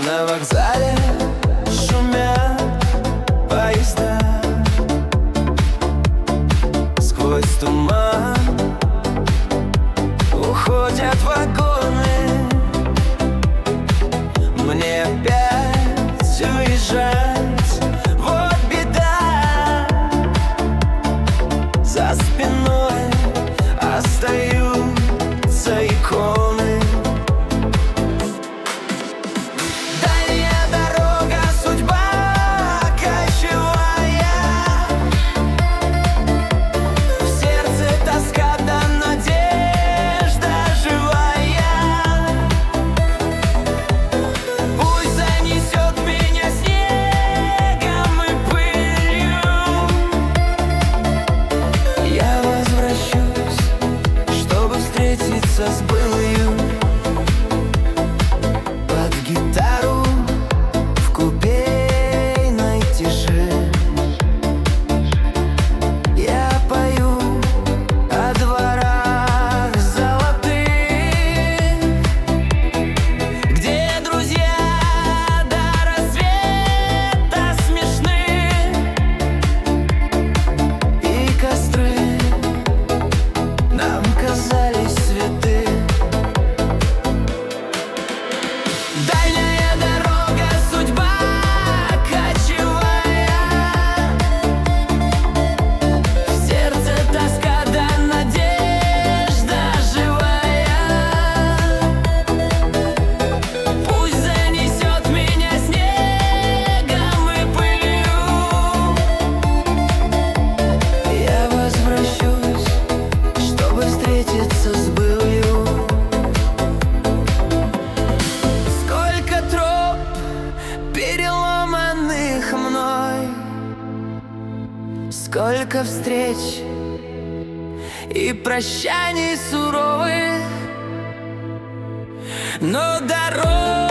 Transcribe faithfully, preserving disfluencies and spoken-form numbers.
На вокзале шумят поезда, сквозь туман уходят вагоны. Мне опять уезжать, вот беда. За спиной остаются иконы. Дальняя дорога, судьба кочевая. В сердце тоска да надежда живая. Пусть занесет меня снегом и пылью. Я возвращусь, чтобы встретиться с былью. Под гитару в купейной тиши я пою о дворах золотых, где друзья до рассвета смешны, и костры нам казались святы. Дальняя дорога, судьба кочевая. В сердце тоска да надежда живая. Пусть занесет меня снегом и пылью. Я возвращусь, чтобы встретиться с былью. Сколько троп переломанных мной, сколько встреч и прощаний суровых, но дорог